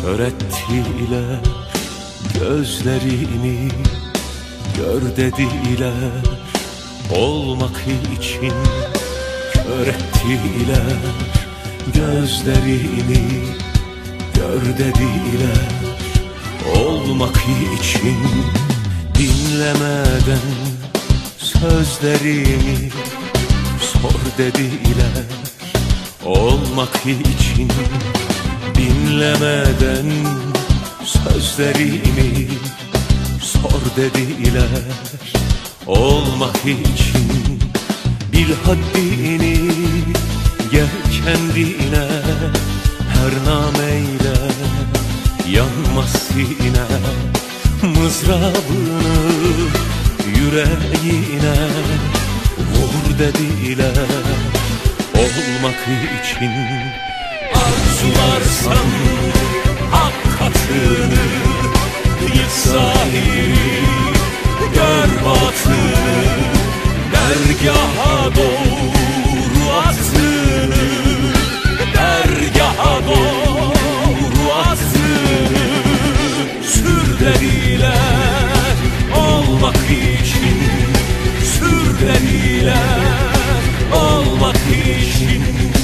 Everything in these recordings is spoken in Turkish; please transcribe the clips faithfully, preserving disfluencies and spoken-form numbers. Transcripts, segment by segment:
Kör ettiler gözlerini, gör dediler olmak için. Kör ettiler gözlerini, gör dediler olmak için. Dinlemeden sözlerimi, sor dediler olmak için. Dinlemeden sözlerimi, sor dediler olmak için. Bil haddini, gel kendine, her nameyle yanmaz sine. Mızrabını yüreğine vur dediler olmak için. Arzularsan hak katını, yık zahiri, gör batını. Dergaha doğru atını, dergaha doğru atını. Sür dediler olmak için, sür dediler olmak için.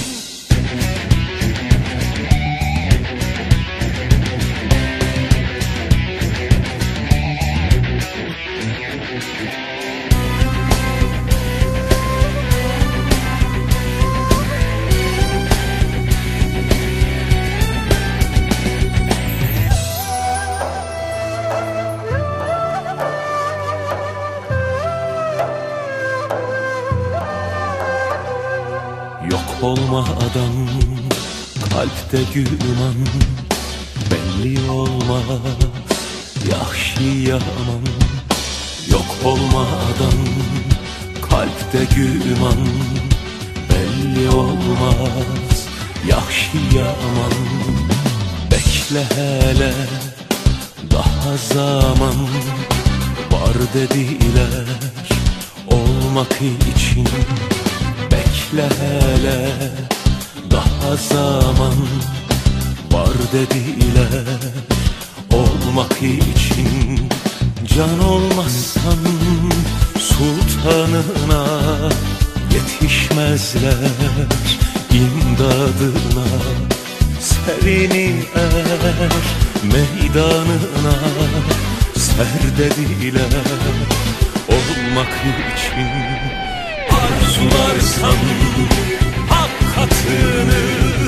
Yok olmadan kalpte güman, belli olmaz yaxşı yaman. Yok olmadan kalpte güman, belli olmaz yaxşı yaman. Bekle hele daha zaman, var dediler olmak için. Bekle hele daha zaman, var dediler olmak için. Can olmazsan sultanına, yetişmezler imdadına. Serini er meydanına, ser dediler olmak için. Arzularsan hak katını,